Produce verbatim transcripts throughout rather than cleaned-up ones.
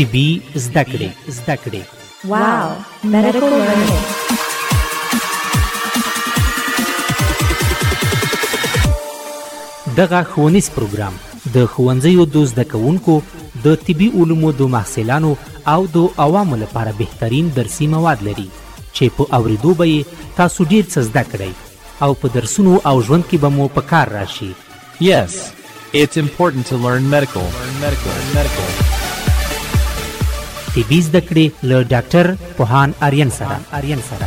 طبي زده کړې زده کړې Wow, medical learning. دغه ښوونیز پروګرام د ښوونځیو د زده کوونکو د طبي علومو د محصلانو او د عوامو لپاره بهترین درسي مواد لري چې په اوریدو به یې تاسو ډیر څه زده کړئ او په درسونو او ژوند کې به مو په کار راشي. Yes, it's important to learn medical. Learn medical. Learn medical. طبي زده کړې له ډاکټر پوهان آریان سره آریان سره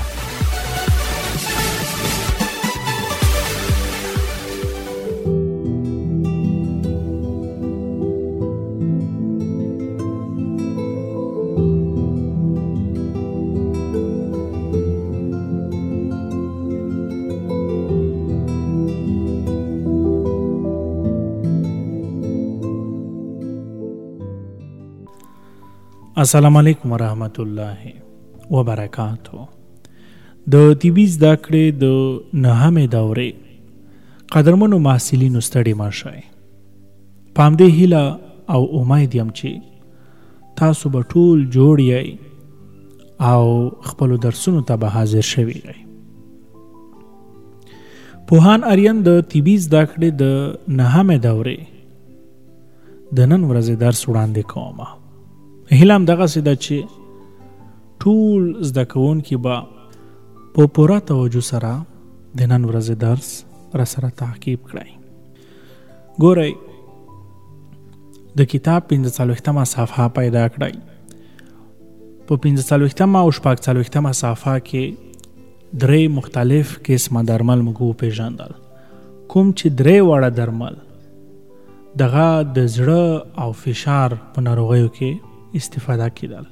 السلام علیکم ورحمت الله وبرکاتو. د طبي زده کړې د نهمې دورې قدرمنو محصلینو ستړي مه شئ. په همدې هیله او امید یم چې تاسو به ټول جوړ یئ او خپلو درسونو ته به حاضر شوي یئ. پوهان آریان د طبي زده کړې د نهمې دورې د نن ورځې درس وړاندې کومه. هیله هم دغسې ده چې ټول زده کوونکي به په پوره توجه سره د نن ورځې درس راسره تعقیب کړئ. ګورئ، د کتاب پنځه څلوېښتمه صفحه پیدا کړئ. په پنځه څلوېښتمه او شپږ څلوېښتمه صفحه کې درې مختلف قسمه درمل موږ وپېژندل. کوم چې درې واړه درمل دغه د زړه او فشار په ناروغیو کې استفاده کېدل،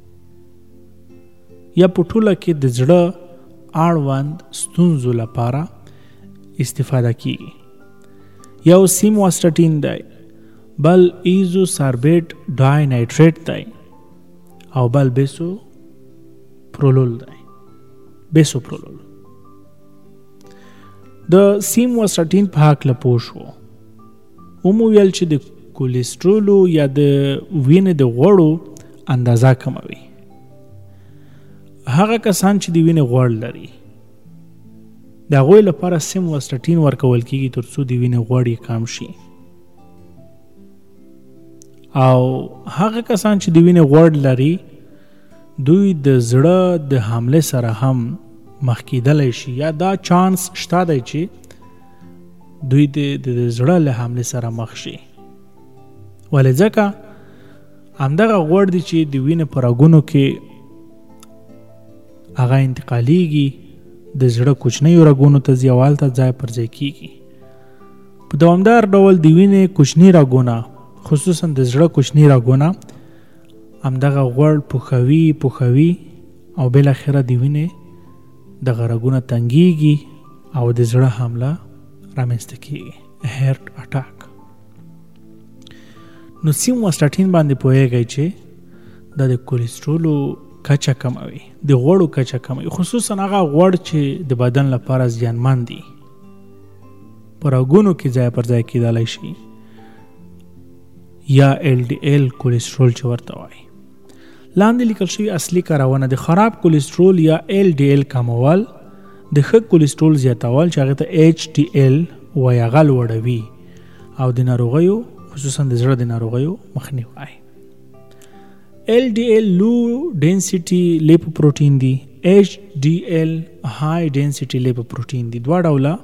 یا په ټوله کې د زړه اړوند ستونزو لپاره استفاده کیږي. یو سیمواسټاټین دی، بل ایزو ساربیټ ډای نایټریټ دی او بل بیسو پرولول دی بیسو پرولول. د سیمواسټاټین په هکله پوه شو. ومو ویل چې د کولیسټرولو یا د وینې د غوړو اندازه کموي. هغه کسان چې د وینې غوړ لري د هغوی لپاره سیمواسټاټین ورکول کیږي تر څو د وینې غوړ یې کم شي، او هغه کسان چې د وینې غوړ لري دوی د زړه د حمله سره هم مخ کېدلی شي، یا دا چانس شته دی چې دوی د زړه له حمله سره مخ شي. ولې ځکه همدغه غوړ دی چې د وینې په رګونو کې هغه انتقالیږي، د زړه کوچنیو رګونو ته ځي او هلته ځای پر ځای کیږي. په دوامدار ډول د وینې کوچني رګونه، خصوصا د زړه کوچني رګونه، همدغه غوړ پوښوي پوښوي او بالاخره د وینې دغه رګونه تنګیږي او د زړه حمله رامنځته کیږي، هارت اټاک. نو سیمواسټاټین باندې پوهیږئ چې دا د کولیسټرولو کچه کموي، د غوړو کچه کموي، خصوصا هغه غوړ چې د بدن لپاره زیانمن دي، په رګونو کې ځای پر ځای کېدلی شي، یا ایل ډي ایل کولیسټرول چې ورته وایي. لاندې لیکل شوي اصلي کارونه د خراب کولیسټرول یا ایل ډي ایل کمول، د ښه کولیسټرول زیاتول چې هغه ته ایچ ډي ایل وایي، هغه لوړوي، او د ناروغیو خصوصا د زړه د ناروغیو مخنیوی. ایل ډي ایل لو ډینسټي لیپوپروټین دی، ایچ ډي ایل های ډینسټي لیپوپروټین دی. دوه ډوله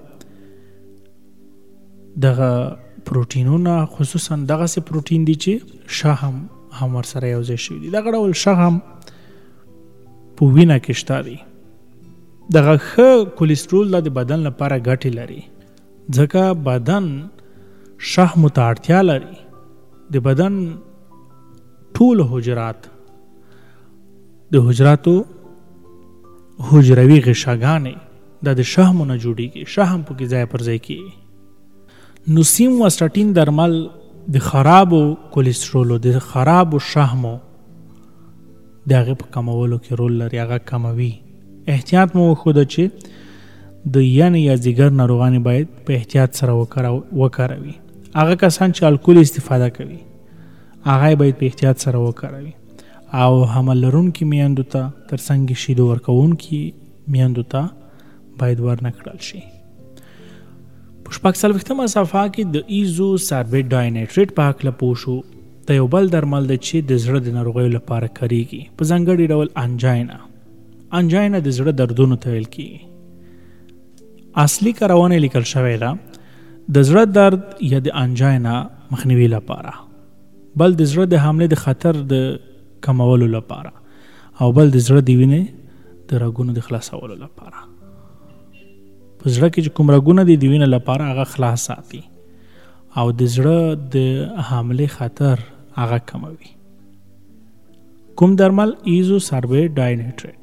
دغه پروټینونه، خصوصا دغه سه پروټین دی چې شحم هم ورسره یو ځای شوي دي. دغه ډول شحم په وینه کې شته دی. دغه ښه کولیسټرول د بدن لپاره ګټې لري، ځکه بدن شحم ته اړتیا لري. د بدن ټول حجرات، د حجراتو حجروي غشاګانې دا د شحمو نه جوړیږي، شحم پکې ځای پر ځای کیږي. نو سیمواسټاټین درمل د خرابو کولیسټرولو، د خرابو شحمو د هغې په کمولو کې رول لري، هغه کموي. احتیاط مو وښوده چې د ینې یا ځیګر ناروغانې باید په احتیاط سره وکاروي. هغه کسان چې الکول استفاده کوي هغه باید په احتیاط سره وکاروي. او حمل لرونکي میندو ته ترڅنګ شیدو ورکوونکي میندو ته باید ورنه کړل شي. په شپږ څلوېښتمه صفحه کې د ایزو ساربیټ ډاینایټریټ په هکله پوه شو. د یو بل درمل دی چې د زړه د ناروغیو لپاره کارېږي، په ځانګړي ډول انجاینا. انجاینا د زړه دردونو ته ویل کېږي. اصلي کارونه لیکل شوې ده د زړه درد یا د انجاینا مخنیوي لپاره، بل د زړه د حملې د خطر د کمولو لپاره، او بل د زړه د وینې د رګونو د خلاصولو لپاره. په زړه کې چې کوم رګونه دي د وینې لپاره هغه خلاص ساتي او د زړه د حملې خطر هغه کموي. کوم درمل؟ ایزو ساربیټ ډاینایټریټ.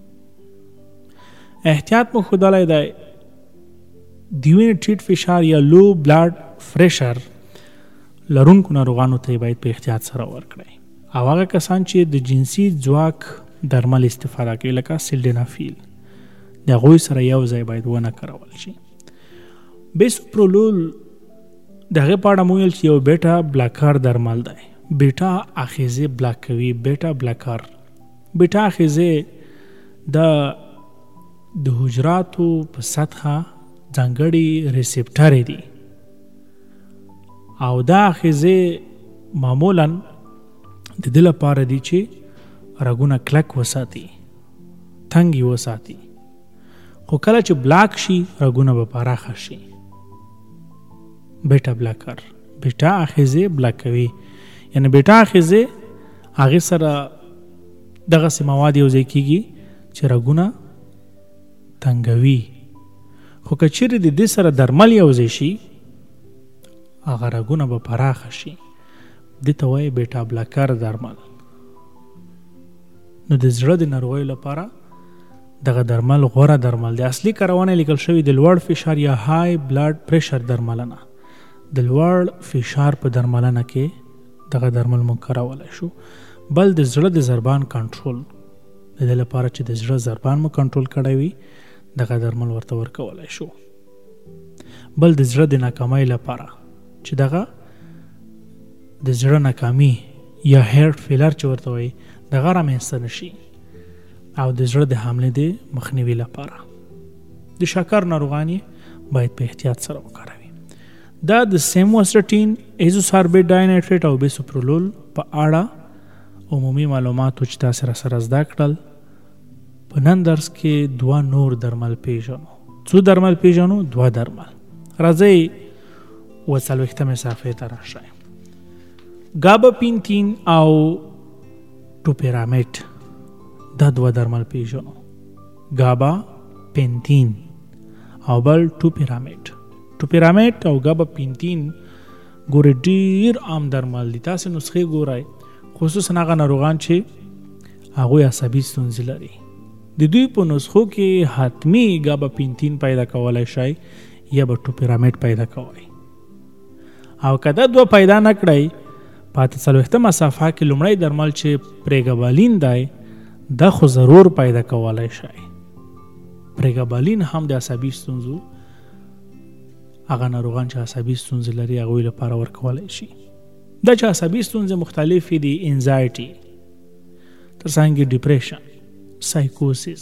احتیاط مو ښودلی دی د وینې ټیټ فشار یا لو بلډ پریشر لرونکو ناروغانو ته باید په احتیاط سره ورکړئ، او هغه کسان چې د جنسي ځواک درمل استفاده کوي لکه سیلډینافیل د هغوی سره یو ځای باید ونه کارول شي. بیسوپرولول د هغې په اړه مو ویل چې یو بیټا بلاکر درمل دی. بیټا آخیزې بلاک کوي. بیټا بلاکر بیټا آخیزې د د حجراتو په سطحه ځانګړي ریسپټرې دي، او دا آخیزې معمولا د دې لپاره دي چې رګونه کلک وساتي، تنګ وساتي، خو کله چې بلاک شي رګونه به پراخه شي. بیټا بلاکر بیټا آخیزې بلاک کوي، یعنی بیټا آخیزې هغې سره دغسې مواد یو ځای کېږي چې رګونه تنګوي، خو که چیرې د دې سره درمل یو ځای شي هغه رګونه به پراخه شي. دې ته وایي بیټا بلاکر درمل. نو د زړه د ناروغیو لپاره دغه درمل غوره درمل دی. اصلي کارونه لیکل شوي د لوړ فشار یا های بلډ پریشر درملنه. د لوړ فشار په درملنه کې دغه درمل مو کارولی شو. بل د زړه د ضربان کنټرول، د دې لپاره چې د زړه ضربان مو کنټرول کړی وي دغه درمل ورته ورکولی شو. بل د زړه د ناکامۍ لپاره چې دغه د زړه ناکامي یا هیرټ فیلر چې ورته وایي دغه رامنځته نه شي، او د زړه د حملې د مخنیوي لپاره. د شکر ناروغان باید په احتیاط سره وکاروي. دا د سیمواسټین، ایزوساربیټ ډاینایټریټ او بیسوپرولول په اړه عمومي معلوماتو چې تاسو را سره زده کړل. په نن درس کې دوه نور درمل پیژنو. څو درمل پیژنو؟ دوه درمل. راځئ اووه څلوېښتمې صفحې ته راشئ. ګاباپینتین او ټوپیرامیټ دا دوه درمل پیژنو. ګاباپینتین او بل ټوپیرامیټ. ټوپیرامیټ او ګاباپینتین ګورې ډیر عام درمل دي. تاسې نسخې ګورئ، خصوصا هغه ناروغان چې هغوی عصبي ستونزې لري. د دوی په نسخو کې حتمی ګاباپینتین پیدا کولی شئ یا به ټوپیرامیټ پیدا کوئ. او که دا دوه پیدا نه کړئ، په اته څلوېښتمه صفحه کې لومړی درمل چې پریګابالین دی دا خو ضرور پیدا کولی شئ. پریګابالین هم د عصبي ستونزو، هغه ناروغان چې عصبي ستونزې لري هغوی لپاره ورکولی شي. دا چې عصبي ستونزې مختلفې دي، انزایټي، ترڅنګ ډیپریشن، سایکوسیس،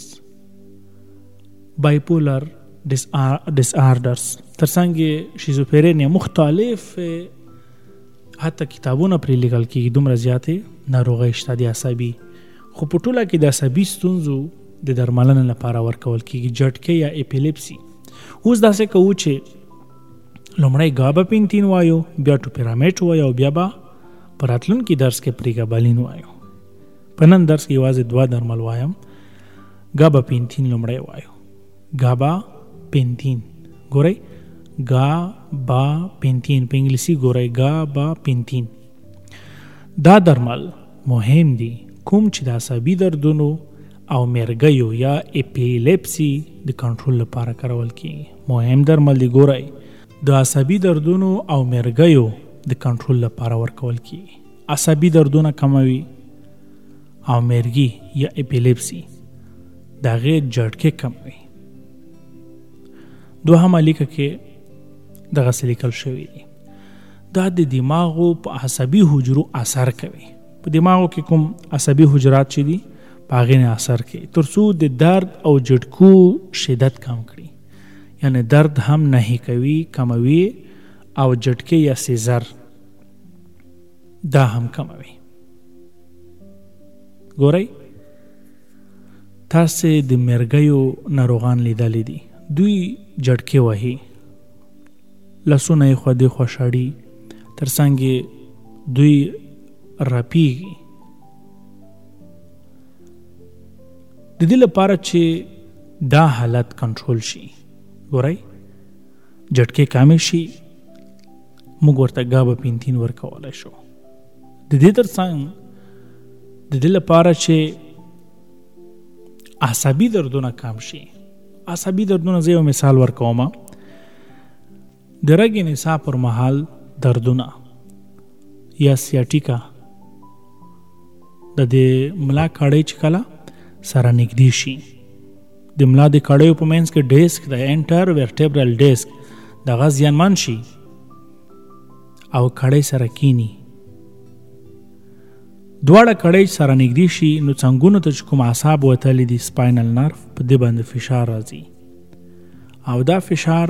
بایپولر ډس آردرز، ترڅنګ شیزوفرینیا، مختلف حتی کتابونه پرې لیکل کېږي. دومره زیاتې ناروغۍ شته د عصبي، خو په ټوله کې د عصبي ستونزو د درملنې لپاره ورکول کېږي. جټکې یا اپیلیپسي. اوس داسې کوو چې لومړی ګاباپینتین وایو، بیا ټوپیرامیټ وایو، بیا به په راتلونکي درس کې پریګابالین وایو. په نن درس کې یوازې دوه درمل وایم. ګاباپینتین لومړی وایو. ګاباپینتین ګورئ، ګاباپینتین په انګلیسي ګورئ، ګاباپینتین. دا درمل مهم دي کوم چې د عصبي دردونو او مرګیو یا اپیلیپسي د کنټرول لپاره کارول کېږي. مهم درمل دی. ګورئ، د عصبي دردونو او مرګیو د کنټرول لپاره ورکول کېږي. عصبي دردونه کموي او مرګي یا اپیلیپسي د هغې جټکې کموي. دوهمه لیکه کې دغسې لیکل شوي دي. دا د دماغو په عصبي حجرو اثر کوي. په دماغو کې کوم عصبي حجرات چې دي په هغې نه اثر کوي تر څو د درد او جټکو شدت کم کړي. یعنی درد هم نهي کوي، کموي، او جټکې یا سیزر دا هم کموي. ګورئ تاسې د مرګیو ناروغان لیدلی دي، دوی جټکې وهي، لاسونه یې خوا دېخوا شاړي، تر څنګ دوی رپیږي. د دې لپاره چې دا حالت کنټرول شي، ګورئ جټکې کامې شي، موږ ورته ګاباپینتین ورکولی شو. د دې تر څنګ د دې لپاره چې عصبي دردونه کم شي. عصبي دردونه زه یو مثال ورکوم. د رګ نسا پر مهال دردونه یا سیاټیکا د دې ملا کاړۍ چې کله سره نږدې شي، د ملا د کاړیو په منځ کې ډیسک د انټر ورټبرل ډیسک دغه زیانمن شي او کاړۍ سره کینی، دواړه کړۍ سره نږدې شي، نو څنګونو ته چې کوم اعصاب وتلي دي سپاینل نرف په دې باندې فشار راځي او دا فشار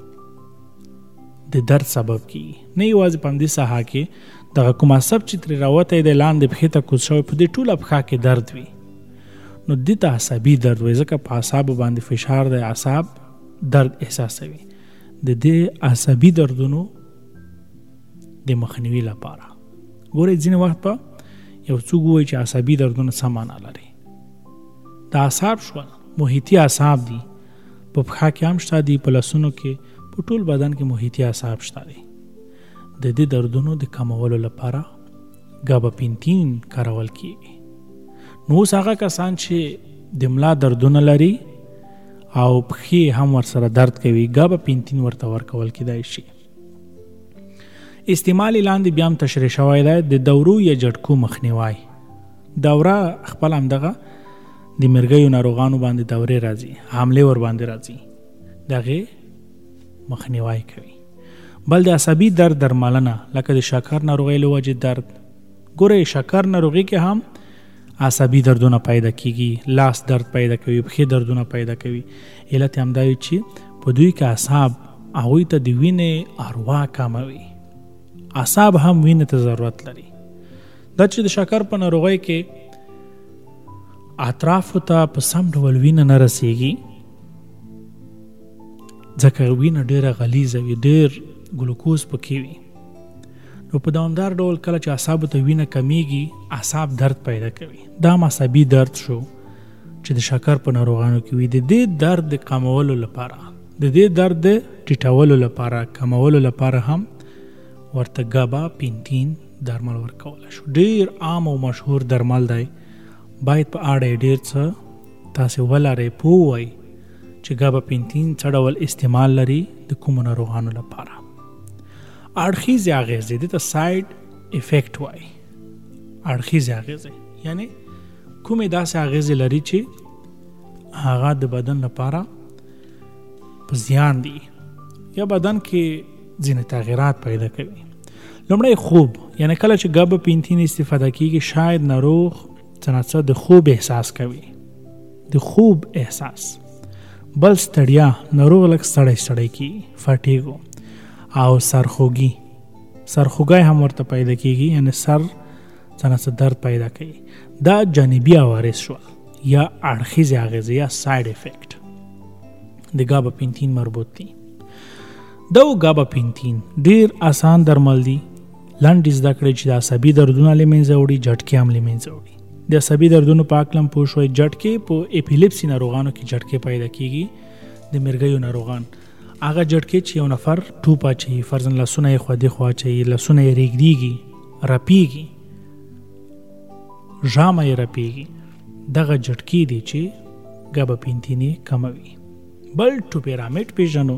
د درد سبب کیږي. نه یوازې په همدې ساحه کې دغه کوم عصب چې ترې راوتی دی لاندې پښې ته کوز شوی، په دې ټوله پښه کې درد وي، نو دې ته عصبي درد وایي، ځکه په اعصابو باندې فشار دی، اعصاب درد احساسوي. د دې عصبي دردونو د مخنیوي لپاره ګورئ ځینې وخت په یو څوک وایي چې عصبي دردونه څه معنا لري. د اعصاب شول محیطي اعصاب دي، په پښه کې هم شته دي، په لاسونو کې، په ټول بدن کې محیطي اعصاب شته دي. د دې دردونو د کمولو لپاره ګاباپینتین کارول کیږي. نو اوس هغه کسان چې د ملا دردونه لري او پښې هم ورسره درد کوي، ګاباپینتین ورته ورکول کیدای شي. استعمال لاندې بیا هم تشریح شوی دی، د دورو یا جټکو مخنیوی. دوره خپل همدغه د مرګیو ناروغانو باندې دورې راځي، حملې ور باندې راځي، دغه مخنیوی کوي. بل د عصبي درد درملنه لکه د شکر ناروغۍ له وجې درد. ګورئ شکر ناروغي کې هم عصبي دردونه پیدا کیږي، لاس درد پیدا کوي، پښې دردونه پیدا کوي. علت هم دا وي چې په دوی کې اعصاب هغوی ته د وینې اروا کموي. اعصاب هم وینې ته ضرورت لري. دا چې د شکر په ناروغۍ کې اطرافو ته په سم ډول وینه نه رسیږي، ځکه وینه ډیره غلیظه وي، ډیر ګلوکوز پکې وي، نو په دوامدار ډول کله چې اعصابو ته وینه کمیږي اعصاب درد پیدا کوي. دا عصبي درد شو چې د شکر په ناروغانو کې وي. د دې درد د کمولو لپاره، د دې درد د ټیټولو لپاره، کمولو لپاره هم ورته ګاباپینتین درمل ورکولی شو. ډیر عام او مشهور درمل دی، باید په اړه ډیر څه تاسې ولرئ، پوه وئ چې ګاباپینتین څه ډول استعمال لري د کومو ناروغانو لپاره. اړخیزې اغېزې دې ته سایډ افیکټ وایي. اړخیزې اغېزې یعنی کومې داسې اغېزې لري چې هغه د بدن لپاره په زیان دي یا بدن کې ځینې تغییرات پیدا کوي. لومړی خوب، یعنی کله چې ګاباپینتین استفاده کیږي شاید ناروغ څه نه څه د خوب احساس کوي، د خوب احساس. بل ستړیا، ناروغ لږ ستړی ستړی کیږي، فټیګو، او سرخوږي، سرخوږی هم ورته پیدا کیږي، یعنی سر څه نه څه درد پیدا کوي. دا جانبي عوارض شول یا اړخیزې اغېزې یا سایډ افیکټ د ګاباپینتین مربوط دي. دا ګاباپینتین ډیر آسان درمل دي. لنډ زده کړئ چې د عصبي دردونه له منځه وړي، جټکې هم له منځه وړي. د عصبي دردونو په اکلم پوه شوئ. جټکې په اپیلیپسي ناروغانو کې جټکې پیدا کیږي، د مرګیو ناروغان. هغه جټکې چې یو نفر ټوپ اچوي، فرضاً لاسونه یې خوا دې خوا اچوي، لاسونه یې ریږدېږي، رپېږي، ژامه یې رپېږي، دغه جټکې دي چې ګاباپینتین یې کموي. بل ټوپیرامټ پېژنو.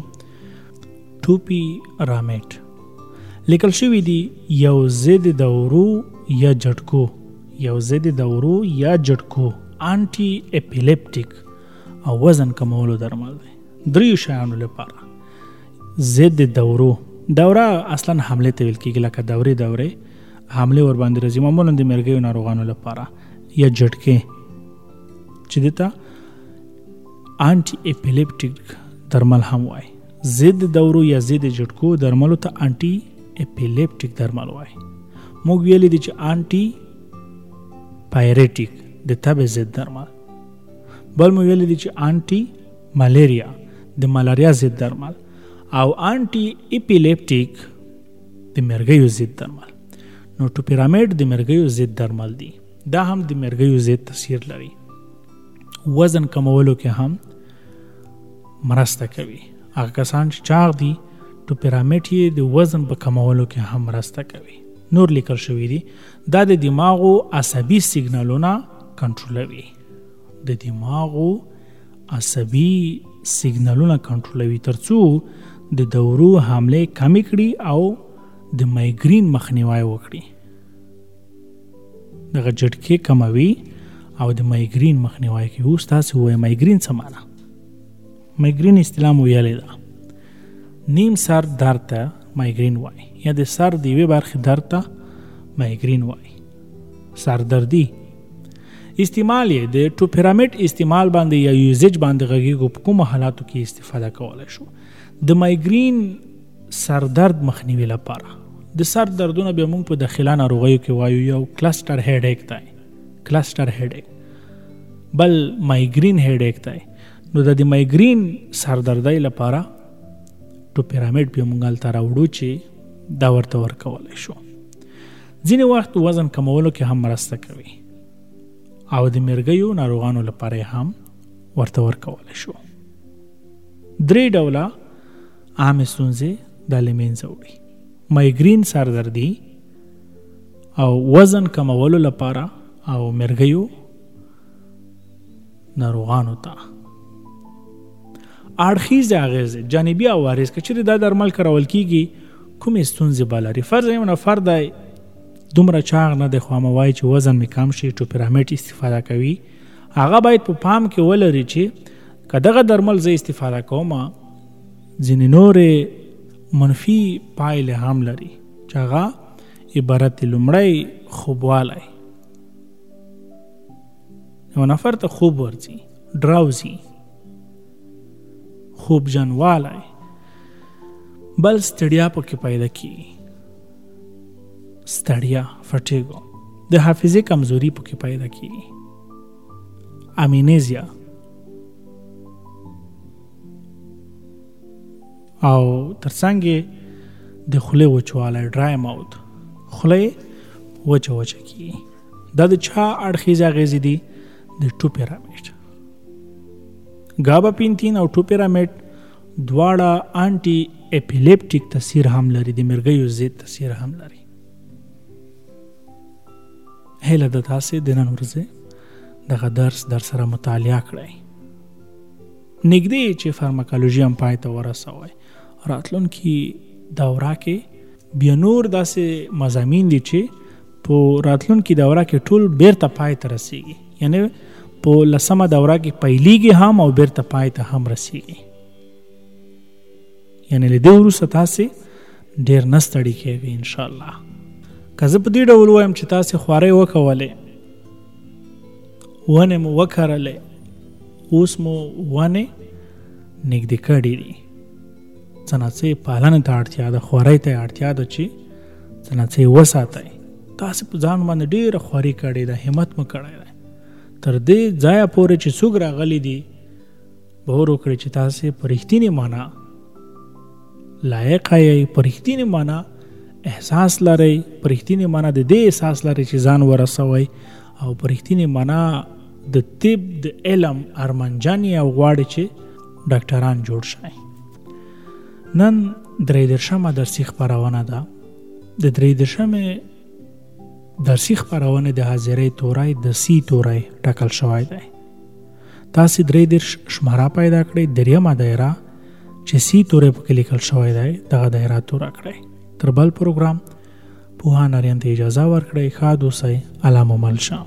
ټوپیرامټ لیکل شوي دي یو ضد دورو یا جټکو یو ضد دورو یا جټکو انټي اپیلیپټیک او وزن کمولو درمل دی. دریو شیانو لپاره. ضد دورو، دوره اصلا حمله ته ویل کېږي، لکه دورې دورې حمله ور باندې راځي معمولا د مرګیو ناروغانو لپاره یا جټکې چې دته انټي اپیلیپټیک درمل هم وای ضد دورو یا ضد جټکو درملو ته انټي اپیلیپټیک درمل وای موږ ویلې دي چې انټي پایریټیک د تب ضد درمل بل موږ ویلې دي چې انټي ملیریا د ملاریا ضد درمل او انټي اپیلیپټیک د مرګیو ضد درمل نو ټوپیرامید د مرګیو ضد درمل دي دا هم د مرګیو ضد تاثیر لري وزن کمولو کې هم مرسته کوي هغه کسان چې چاغ دي ټوپیرامید یې د وزن په کمولو کې هم مرسته کوي نور لیکل شوی دي دا د دماغو عصبي سیګنالونه کنټرولوي د دماغو عصبي سیګنالونه کنټرولوي ترڅو د دورو حمله کمی کړي او د مایګرین مخنیوي وکړي دغه جټکې کموي او د مایګرین مخنیوي کوي اوس تاسو وایي مایګرین څه معنی مایګرین اصطلاح مو ویلې ده نیم سر درد ته مایګرین وایي یا د سر د یوې برخې درد ته مایګرین وایي سردردي استعمال یې د ټوپیرامید استعمال باندې یا یوزیج باندې غږیږي په کومو حالاتو کې استفاده کولای شو د مایګرین سردرد مخنیوي لپاره د سر دردونه به موږ په داخله ناروغیو کې وایو یو کلسټر هډیک دی کلسټر هډیک بل مایګرین هډیک دی نو د مایګرین سردردۍ لپاره ټوپیرامید به موږ هلته راوړو چې دا ورته ورکولی شو ځینې وخت وزن کمولو کې هم مرسته کوي او د مرګیو ناروغانو لپاره هم ورته ورکولی شو درې ډوله عامې ستونزې دا له منځه وړي مایګرین سردردي او وزن کمولو لپاره او مرګیو ناروغانو ته اړخیز اغیز جانبي عوارض کچې دا درمل کارول کیږي کومې ستونزې به لري فرض یو نفر دی دومره چاغ نه دی خو وایي چې وزن مې کم شي ټوپیرامید استفاده کوي هغه باید په پام کې ولري چې که دغه درمل زه استفاده کوم ځینې نورې منفي پایلې هم لري چې هغه عبارت لومړی خوبوالی یو نفر ته خوب ورځي ډراوزي خوب جنوالی بل ستړیا پکې پیدا کیږي ستړیا فټیګو د حافظې کمزوري پکې پیدا کیږي امینیزیا او ترڅنګ د خولې وچوالی ډرای ماوت خولې وچه وچه کیږي دا د چا اړخیز اغیزې دي د ټوپیرامید ګاباپینتین او ټوپیرامید دواړه انټي اپیلیپټیک تاثیر هم لري د مرګیو ضد تاثیر هم لري هله د تاسې د نن ورځې دغه درس در سره مطالعه کړئ نږدې چې فارماکولوژي هم پای ته ورسوئ راتلونکي دوره کې بیا نور داسې مضامین دي چې په راتلونکي دوره کې ټول بیرته پای ته رسیږي یعنی په لسمه دوره کې پیلیږي هم او بیرته پای ته هم رسیږي یعنی له دې وروسته تاسې ډېر نه ستړي کېږئ انشاءالله که زه په دې ډول وایم چې تاسې خوارۍ وکولې ونې مو وکرلې اوس مو ونې نږدې کړي دي څه نه څه پالنې ته اړتیا ده خوارۍ ته اړتیا ده چې څه نه څه یې وساتئ تاسې په ځان باندې ډېره خواري کړې ده همت مو کړی دی تر دې ځایه پورې چې څوک راغلي دي باور وکړئ چې تاسې په رښتینې معنا لایق یې په رښتینې معنا احساس لرئ په رښتینې معنا د دې احساس لرئ چې ځان ورسوئ او په رښتینې معنا د طب د علم ارمانجن یې او غواړئ چې ډاکټران جوړ شئ نن درې دېرشمه درسي خپرونه ده د درې دېرشمې درسي خپرونې د حاضرۍ توری د سی توری ټاکل شوی دی تاسې درې دېرش شماره پیدا کړئ درېیمه دایره چې سی توری پکې لیکل شوی دی دغه دایره توره کړئ تر بل پروګرام پوهان اریان ته اجازه ورکړئ ښاد اوسئ الله مو مل شه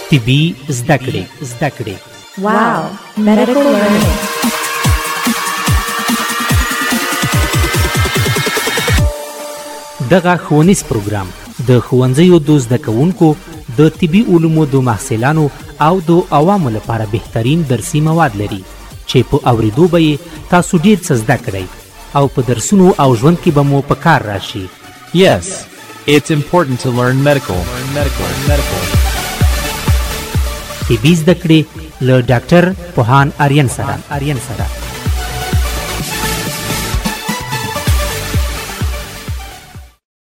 طبي زده کړې زده کړې Wow, medical learning. دغه ښوونیز پروګرام د ښوونځیو د زده کوونکو د طبي علومو د محصلانو او د عوامو لپاره بهترین درسي مواد لري چې په اوریدو به یې تاسو ډیر څه زده کړئ او په درسونو او ژوند کې به مو په کار راشي. Yes, it's important to learn medical. Learn medical. Medical. طبي زده کړې له ډاکټر پوهان آریان سره آریان سره